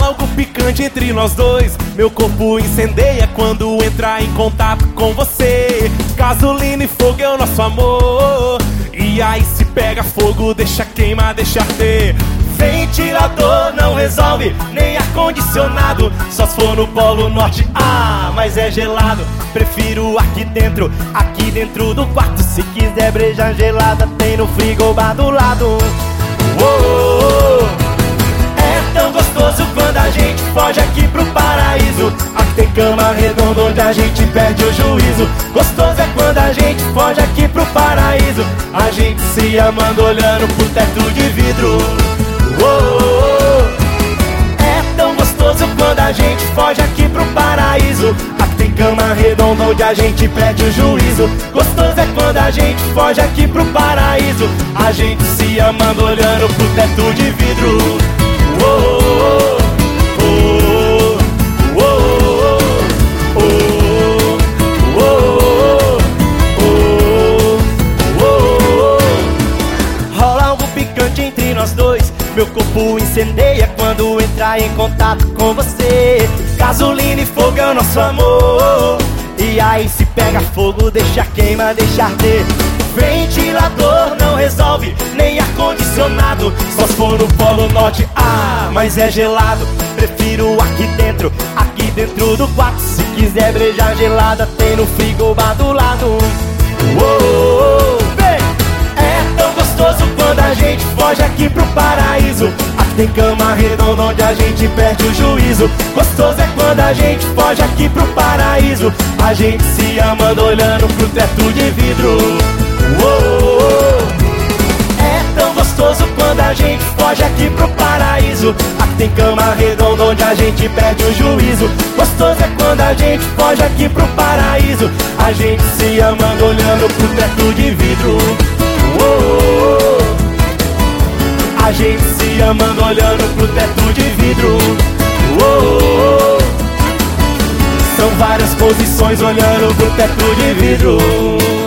algo picante entre nós dois. Meu corpo incendeia quando entrar em contato com você. Gasolina e fogo é o nosso amor. E aí se pega fogo, deixa queimar, deixa arder. Ventilador não resolve, nem ar-condicionado. Só se for no Polo Norte, mas é gelado. Prefiro aqui dentro do quarto. Se quiser breja gelada, tem no frigobar do lado. É tão gostoso quando a gente foge aqui pro paraíso. Aqui tem cama redonda onde a gente perde o juízo. Gostoso é quando a gente foge aqui pro paraíso. A gente se amando olhando pro teto de vidro. É tão gostoso quando a gente foge aqui pro paraíso. Aqui tem cama redonda onde a gente perde o juízo. Gostoso é quando a gente foge aqui pro paraíso. A gente se amando olhando pro teto de vidro. Rola algo picante entre nós dois. Meu corpo incendeia quando entrar em contato com você. Gasolina e fogo é o nosso amor. E aí se pega fogo, deixa queima, deixa arder. Ventilador não resolve, nem ar-condicionado. Só se for no Polo Norte, mas é gelado. Prefiro aqui dentro do quarto. Se quiser breja gelada, tem no frigobar do lado. É tão gostoso quando a gente foge aqui pro paraíso. Aqui tem cama redonda onde a gente perde o juízo. Gostoso é quando a gente foge aqui pro paraíso. A gente se amando olhando pro teto de vidro. É tão gostoso quando a gente foge aqui pro paraíso. Aqui tem cama redonda onde a gente perde o juízo. Gostoso é quando a gente foge aqui pro paraíso. A gente se amando olhando pro teto de vidro. A gente se amando olhando pro teto de vidro. São várias posições olhando pro teto de vidro.